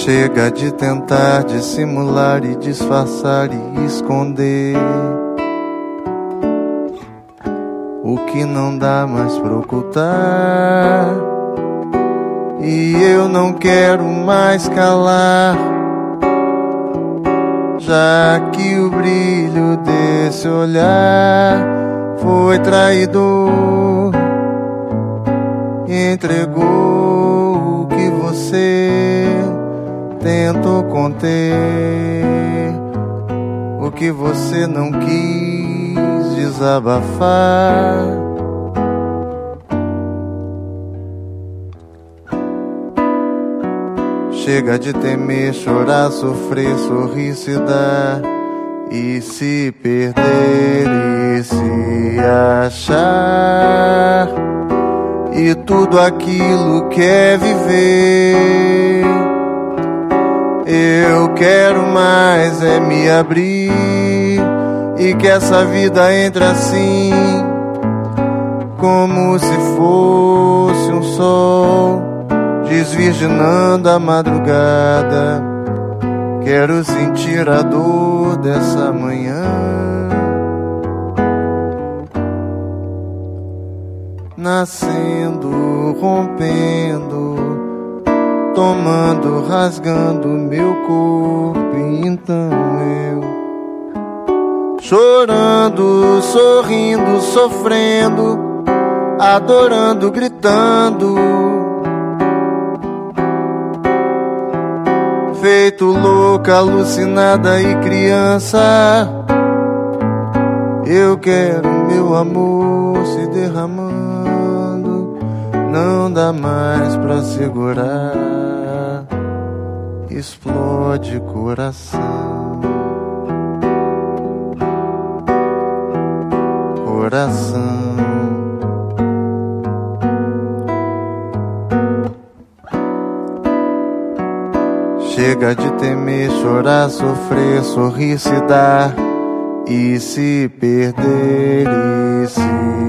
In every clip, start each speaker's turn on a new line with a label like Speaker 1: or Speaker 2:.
Speaker 1: Chega de tentar dissimular e disfarçar e esconder o que não dá mais pra ocultar. E eu não quero mais calar, já que o brilho desse olhar foi traidor. Entregou o que você tentou conter, o que você não quis desabafar. Chega de temer, chorar, sofrer, sorrir, se dar e se perder e se achar. E tudo aquilo que é viver, eu quero mais é me abrir, e que essa vida entre assim, como se fosse um sol desvirginando a madrugada. Quero sentir a dor dessa manhã, nascendo, rompendo, tomando, rasgando meu corpo. E então eu, chorando, sorrindo, sofrendo, adorando, gritando, feito louca, alucinada e criança. Eu quero meu amor se derramando, não dá mais pra segurar, explode coração, coração. Chega de temer, chorar, sofrer, sorrir, se dar e se perder e se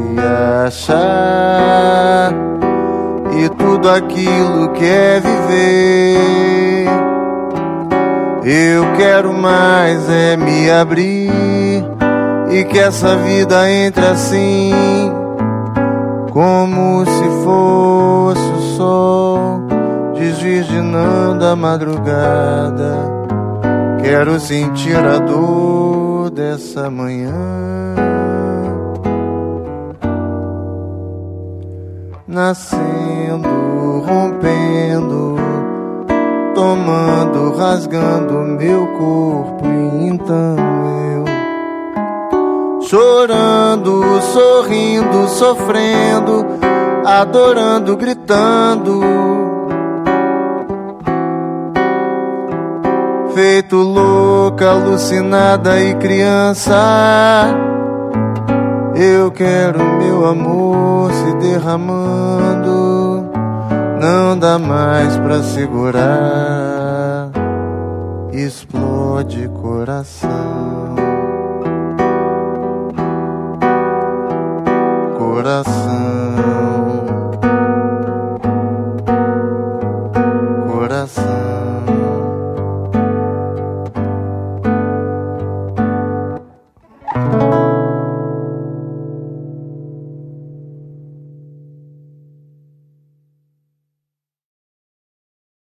Speaker 1: achar. E tudo aquilo que é viver, eu quero mais é me abrir, e que essa vida entre assim, como se fosse o sol desvirginando a madrugada. Quero sentir a dor dessa manhã, nascendo, rompendo, tomando, rasgando meu corpo. E então eu, chorando, sorrindo, sofrendo, adorando, gritando, feito louca, alucinada e criança. Eu quero meu amor se derramando, não dá mais pra segurar, explode coração, coração.